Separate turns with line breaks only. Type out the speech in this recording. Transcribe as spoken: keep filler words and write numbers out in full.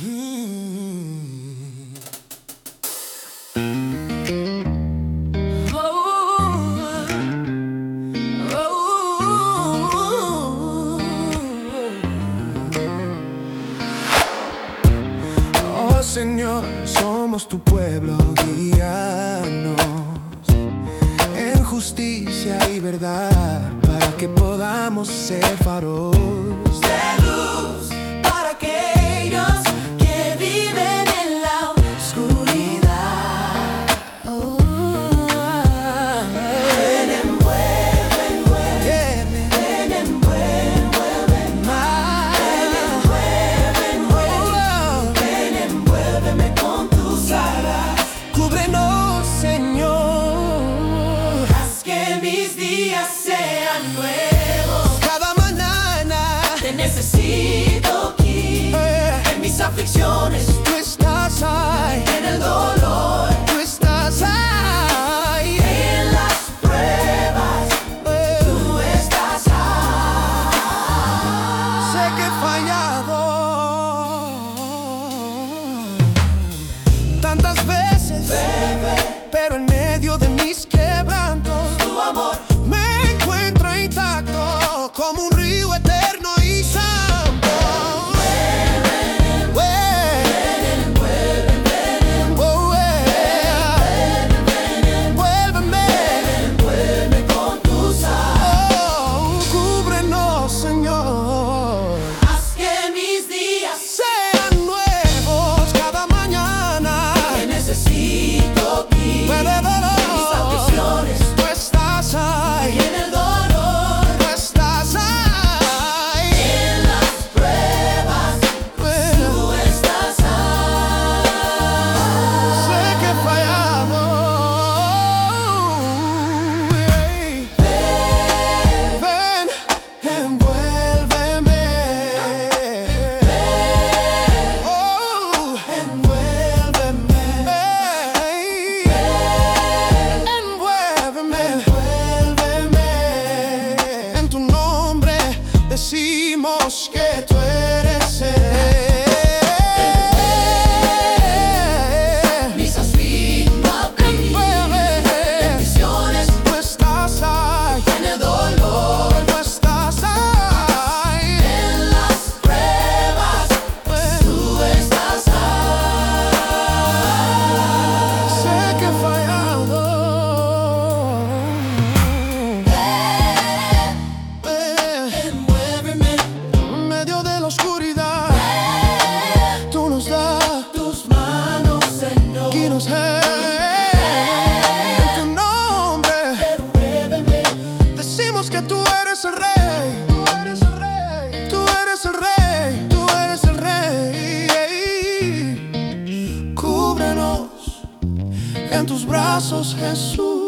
Mm. Oh, oh, oh, Señor, somos tu pueblo, guíanos en justicia y verdad, para que podamos ser faros de luz para aquellos que viven en la oscuridad. Oh, ven, envuelve, envuelve, ven, envuelve, envuelve más. Ven, envuelve, envuelve, ven, envuélveme con tus alas. Cúbrenos, Señor, haz que mis días sean nuevos. Cada mañana te necesito aquí, eh. En mis aflicciones tú estás ahí, en el dolor tú estás ahí, en las pruebas eh. tú estás ahí. Sé que he fallado tantas veces, bebé, pero en medio de mis quebrantos tu amor me encuentra intacto, como un río eterno y santo. Ven, ven, ven, ven, oh, yeah. Ven, envuélveme, envuélveme con tus alas. Oh, cúbrenos, Señor, haz que mis días sean nuevos cada mañana. Te necesito aquí, en mis aflicciones tú estás ahí, en el dolor tú estás ahí, en las pruebas tú estás ahí. Sé que he fallado, ven, ven, envuélveme, oh, envuélveme, envuélveme, envuélveme. En tu nombre decimos que tú eres el Rey. Mis aflicciones, bendiciones, tú estás ahí, en el dolor tú estás ahí, en las pruebas tú estás ahí. Sé que he fallado, eh, envuélveme en medio de la oscuridad. Tú nos das tus manos, Señor, y nos en tu nombre decimos que tú eres el Rey. Tú eres el Rey, tú eres el Rey, tú eres el Rey. Cúbrenos en tus brazos, Jesús.